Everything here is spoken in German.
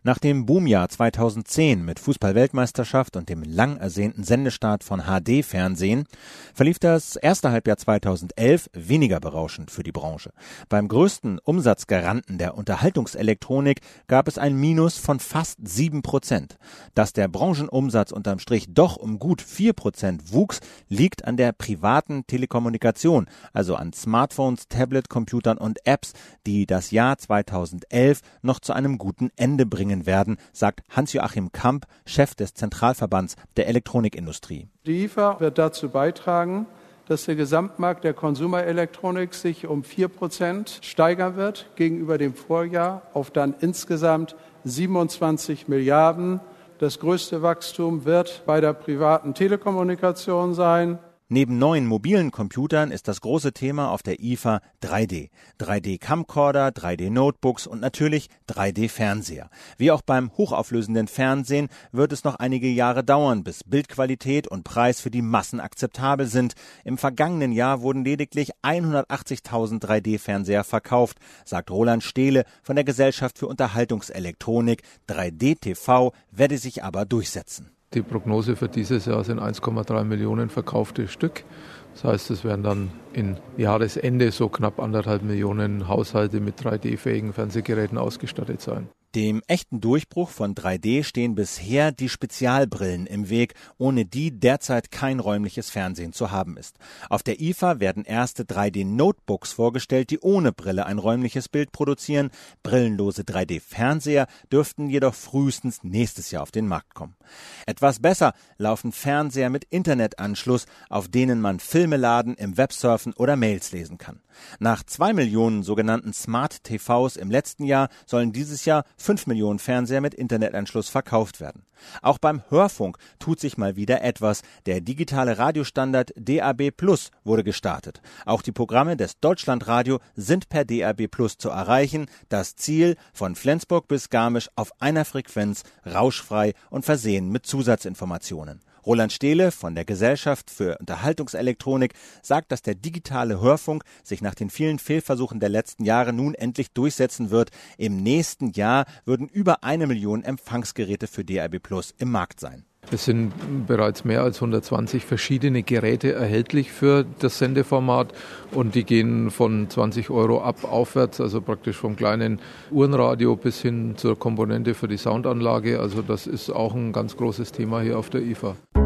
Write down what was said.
Nach dem Boomjahr 2010 mit Fußball-Weltmeisterschaft und dem lang ersehnten Sendestart von HD-Fernsehen verlief das erste Halbjahr 2011 weniger berauschend für die Branche. Beim größten Umsatzgaranten der Unterhaltungselektronik gab es ein Minus von fast 7%. Dass der Branchenumsatz unterm Strich doch um gut 4% wuchs, liegt an der privaten Telekommunikation, also an Smartphones, Tablet-Computern und Apps, die das Jahr 2011 noch zu einem guten Ende bringen werden, sagt Hans-Joachim Kamp, Chef des Zentralverbands der Elektronikindustrie. Die IFA wird dazu beitragen, dass der Gesamtmarkt der Konsumerelektronik sich um 4% steigern wird gegenüber dem Vorjahr auf dann insgesamt 27 Milliarden. Das größte Wachstum wird bei der privaten Telekommunikation sein. Neben neuen mobilen Computern ist das große Thema auf der IFA 3D. 3D-Camcorder, 3D-Notebooks und natürlich 3D-Fernseher. Wie auch beim hochauflösenden Fernsehen wird es noch einige Jahre dauern, bis Bildqualität und Preis für die Massen akzeptabel sind. Im vergangenen Jahr wurden lediglich 180.000 3D-Fernseher verkauft, sagt Roland Stehle von der Gesellschaft für Unterhaltungselektronik. 3D-TV werde sich aber durchsetzen. Die Prognose für dieses Jahr sind 1,3 Millionen verkaufte Stück. Das heißt, es werden dann in Jahresende so knapp 1,5 Millionen Haushalte mit 3D-fähigen Fernsehgeräten ausgestattet sein. Dem echten Durchbruch von 3D stehen bisher die Spezialbrillen im Weg, ohne die derzeit kein räumliches Fernsehen zu haben ist. Auf der IFA werden erste 3D-Notebooks vorgestellt, die ohne Brille ein räumliches Bild produzieren. Brillenlose 3D-Fernseher dürften jedoch frühestens nächstes Jahr auf den Markt kommen. Etwas besser laufen Fernseher mit Internetanschluss, auf denen man Filme laden, im Web surfen oder Mails lesen kann. Nach 2 Millionen sogenannten Smart TVs im letzten Jahr sollen dieses Jahr 5 Millionen Fernseher mit Internetanschluss verkauft werden. Auch beim Hörfunk tut sich mal wieder etwas. Der digitale Radiostandard DAB+ wurde gestartet. Auch die Programme des Deutschlandradio sind per DAB+ zu erreichen. Das Ziel: von Flensburg bis Garmisch auf einer Frequenz, rauschfrei und versehen mit Zusatzinformationen. Roland Stehle von der Gesellschaft für Unterhaltungselektronik sagt, dass der digitale Hörfunk sich nach den vielen Fehlversuchen der letzten Jahre nun endlich durchsetzen wird. Im nächsten Jahr würden über 1 Million Empfangsgeräte für DAB+ im Markt sein. Es sind bereits mehr als 120 verschiedene Geräte erhältlich für das Sendeformat und die gehen von 20 € ab aufwärts, also praktisch vom kleinen Uhrenradio bis hin zur Komponente für die Soundanlage. Also das ist auch ein ganz großes Thema hier auf der IFA.